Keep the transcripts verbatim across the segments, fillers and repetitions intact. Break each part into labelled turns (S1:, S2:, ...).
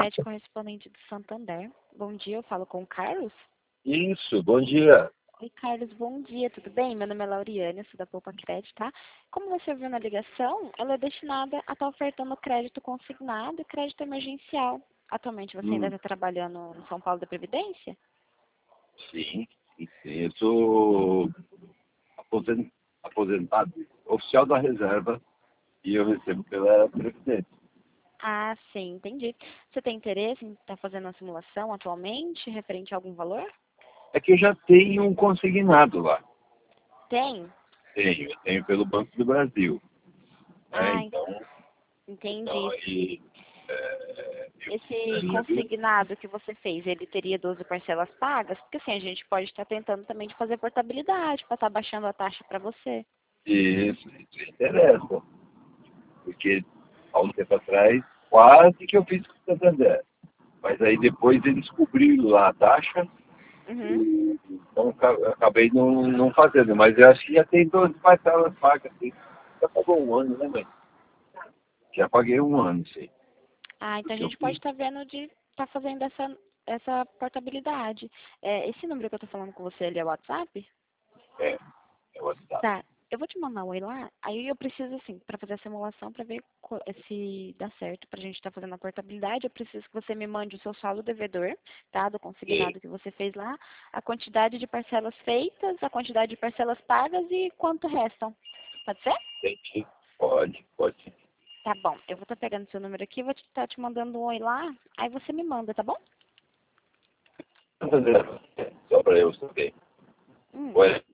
S1: crédito correspondente do Santander. Bom dia, eu falo com o Carlos.
S2: Isso, bom dia.
S1: Oi, Carlos, bom dia, tudo bem? Meu nome é Lauriane, eu sou da Poupa Crédito, tá? Como você viu na ligação, ela é destinada a estar ofertando crédito consignado e crédito emergencial. Atualmente, você ainda
S2: Hum,
S1: está trabalhando no São Paulo da Previdência?
S2: sim, sim, sim. Eu sou aposen- aposentado, oficial da reserva, e eu recebo pela Previdência.
S1: Ah, sim, entendi. Você tem interesse em estar fazendo uma simulação atualmente, referente a algum valor?
S2: É que eu já tenho um consignado lá.
S1: Tem?
S2: Tenho, eu tenho pelo Banco do Brasil. Né?
S1: Ah,
S2: Então, então
S1: entendi.
S2: aí é, eu
S1: Esse
S2: precisaria ver.
S1: consignado que você fez, ele teria doze parcelas pagas? Porque assim, a gente pode estar tentando também de fazer portabilidade, para estar baixando a taxa para você.
S2: Isso, isso interessa. Porque há um tempo atrás, quase que eu fiz com o Santander. Mas aí depois eles cobriram lá a taxa.
S1: Uhum.
S2: E, então ca- acabei não, não fazendo, mas eu acho que já tem doze parcelas pagas, assim. Já pagou um ano, né, mãe? Já paguei um ano, sim,
S1: Ah,
S2: do
S1: então a
S2: que eu
S1: gente pode
S2: fiz.
S1: estar vendo de estar fazendo essa, essa portabilidade. É, esse número que eu estou falando com você, ele é o WhatsApp?
S2: É, é o WhatsApp.
S1: Tá, eu vou te mandar um oi lá, aí eu preciso, assim, para fazer a simulação, para ver co- se dá certo para a gente estar fazendo a portabilidade, eu preciso que você me mande o seu saldo devedor, tá, do
S2: E,
S1: consignado que você fez lá, a quantidade de parcelas feitas, a quantidade de parcelas pagas e quanto restam. Pode ser?
S2: entendi. Pode, pode sim.
S1: Tá bom, eu vou estar pegando seu número aqui, vou estar te, tá te mandando um oi lá, aí você me manda, tá bom?
S2: Santander, só para eu saber.
S1: Hum,
S2: Ué,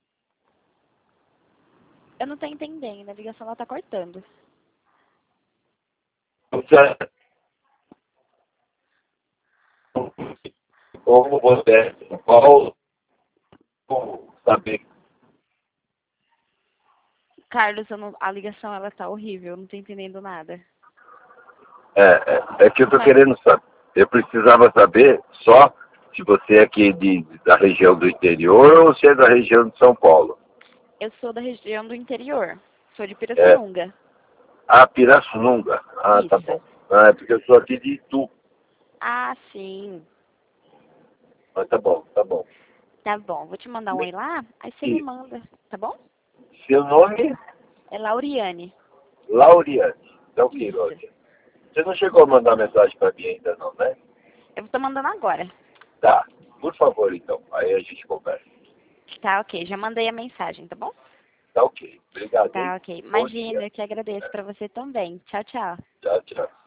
S1: eu não tô entendendo, a ligação lá tá cortando.
S2: você- como você, qual, como saber?
S1: Carlos, eu não- a ligação ela tá horrível, eu não tô entendendo nada.
S2: É, é, é que eu tô
S1: Mas
S2: querendo saber. Eu precisava saber só se você é aqui de, da região do interior ou se é da região de São Paulo.
S1: eu sou da região do interior, sou de
S2: É,
S1: Pirassununga.
S2: ah, Pirassununga. Ah, tá
S1: Isso.
S2: bom. Ah, é porque eu sou aqui de Itu.
S1: Ah, sim.
S2: Mas tá bom, tá bom.
S1: Tá bom, vou te mandar um oi lá, aí você me
S2: E
S1: manda, tá bom?
S2: seu nome?
S1: É Lauriane.
S2: Lauriane. Tá ok,
S1: Isso.
S2: Lauriane. Você não chegou a mandar mensagem para mim ainda não, né?
S1: Eu tô mandando agora.
S2: Tá. Por favor, então. Aí a gente conversa.
S1: Tá, ok, já mandei a mensagem, tá bom?
S2: Tá ok. Obrigado, hein?
S1: Tá, ok.
S2: Bom
S1: Imagina,
S2: dia.
S1: eu que agradeço pra você também. Tchau, tchau.
S2: Tchau, tchau.